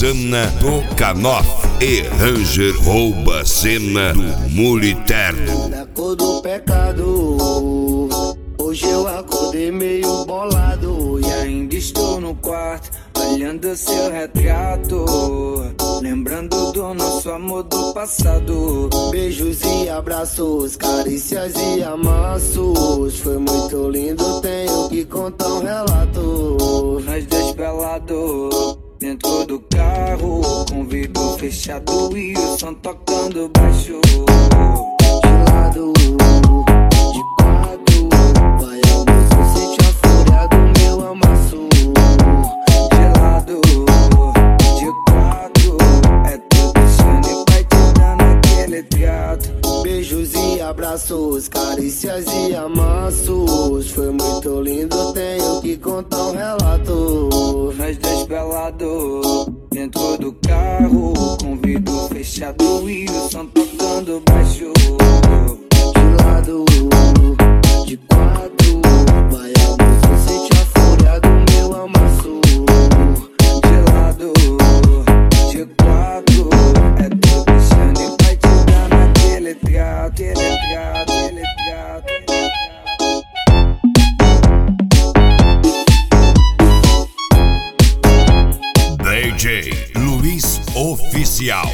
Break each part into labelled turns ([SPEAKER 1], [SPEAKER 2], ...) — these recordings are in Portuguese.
[SPEAKER 1] Sana do Canoff e Ranger rouba a cena do Muliterno.
[SPEAKER 2] Da cor do pecado, hoje eu acordei meio bolado e ainda estou no quarto olhando seu retrato, lembrando do nosso amor do passado. Beijos e abraços, carícias e amassos, foi muito lindo, tenho que contar um relato. Nós dois pelados dentro do carro, com vidro fechado e o som tocando baixo. De lado, de quatro, vai amor, você sente a fúria do meu amasso. De lado, de quatro, é tudo deixando e vai te dando aquele trato. Beijos e abraços, carícias e amassos, foi muito lindo, tenho que contar um relato. Nós dois pelados dentro do carro, com vidro fechado e o som tocando baixo. De lado, de quatro, vai amor, você sente a fúria do meu amasso. De lado, de quatro, é tudo deixando e vai te dando aquele trato, aquele trato, aquele trato.
[SPEAKER 1] DJ Luiz Oficial.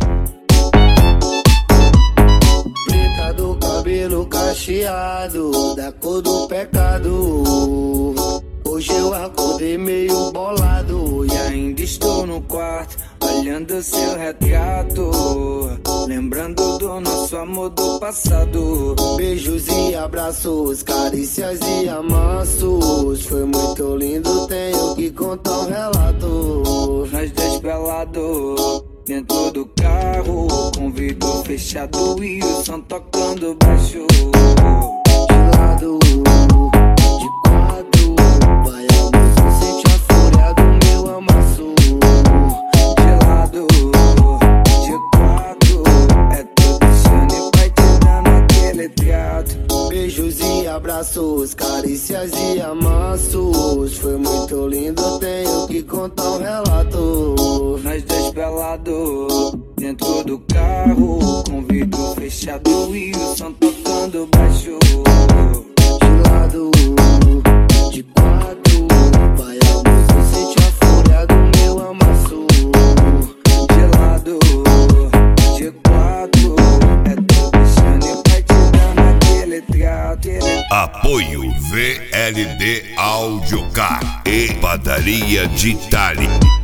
[SPEAKER 2] Preta do cabelo cacheado, da cor do pecado. Hoje eu acordei meio bolado e ainda estou no quarto olhando seu retrato, lembrando do nosso amor do passado. Beijos e abraços, carícias e amassos, foi muito lindo, tenho que contar um relato. Nós dois pelados dentro do carro, com vidro fechado e o som tocando baixo. De lado, de quatro, vai amor, você sente a fúria do meu amasso. De lado, de quatro, é tudo deixando e vai te dando aquele trato. Beijos e abraços, carícias e amassos, foi muito lindo, tenho que contar um relato. Nós dois pelados dentro do carro, com vidro fechado e o som tocando baixo. De lado, de quatro, vai amor, você sente a fúria do meu amasso. De lado, de quatro, é tudo deixando e vai te dando aquele trato, aquele trato.
[SPEAKER 1] Apoio VLD Audiocar e Padaria de Itália.